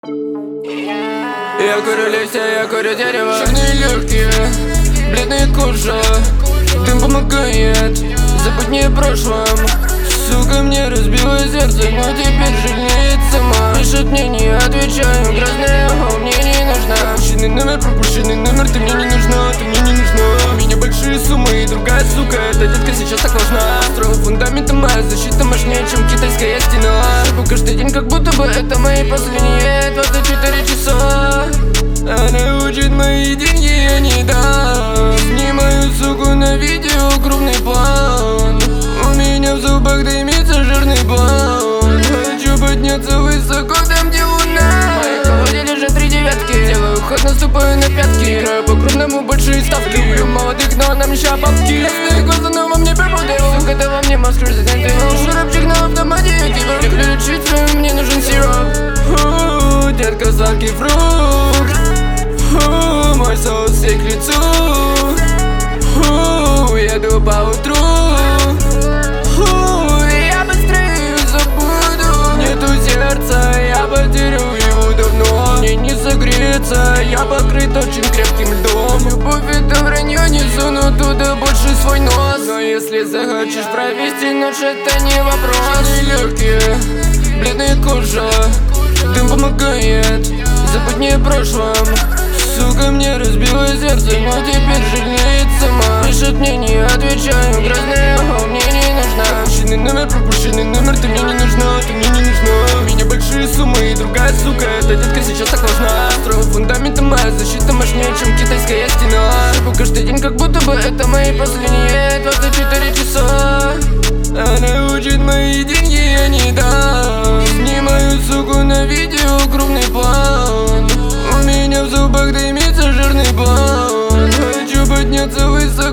Я курю листья, я курю дерево. Черные легкие, бледная кожа. Дым помогает забыть мне о прошлом. Сука, мне разбила сердце, но теперь жалеет сама. Пишет мне, не отвечаю, грозная, мне не нужна. Пропущенный номер, ты мне не нужна, ты мне не нужна. У меня большие суммы и другая сука, эта детка сейчас так важна. Строил фундамент, моя защита мощнее, чем китайская стена. Живу каждый день, как будто бы это мои последние 24 часа. Она учит мои деньги, я не дам. Снимаю суку на видео, крупный план. У меня в зубах дымится жирный план. Хочу подняться высоко, там где луна. В моей колоде лежат 3 девятки. Делаю ход, наступаю на пятки. Играю по-крупному большие ставки. Люблю молодых, но она мне ща бабки. Ясные глаза, но во мне перепутал. Сука, да во мне маска резиденты. Шурапчик на автомате. Люблю лечить, мне нужен сироп. Детка, сладкий фрукт. Мой соус всей к лицу. Еду по утру. Я быстрее забуду. Нету сердца, я потерял его давно. Мне не согреться, я покрыт очень крепким льдом. Любовь это вранье, не суну туда больше свой нос. Но если захочешь провести ночь, это не вопрос. Легкие, бледная кожа. Дым помогает забыть мне о прошлом. Сука, мне разбила сердце, но теперь жалеет сама. Пишет мне, не отвечаю, грозная, мне не нужна. Пропущенный номер, ты мне не нужна, ты мне не нужна. У меня большие суммы и другая сука, эта детка сейчас так важна. Строил фундамент, моя защита мощнее, чем китайская стена. Живу каждый день, как будто бы это мои последние 24 часа. Она учит мои деньги, я не дам. Снимаю суку на видео, крупный план. У меня в зубах дымится жирный план. Хочу подняться высоко.